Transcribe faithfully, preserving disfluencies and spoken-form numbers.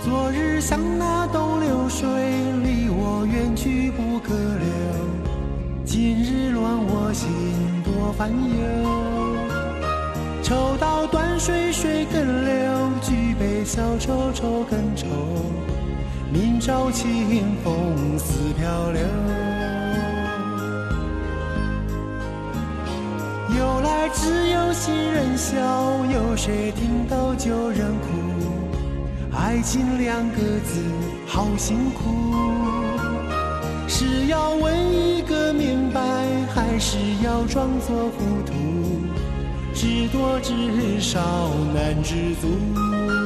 昨日像那东流水，离我远去不可留。今日乱我心多烦忧。抽刀断水水更流，举杯消愁愁更愁。明朝清风似飘流。由来只有新人笑，有谁听到旧人哭？爱情两个字好辛苦，是要问一个明白，还是要装作糊涂？知多知少难知足。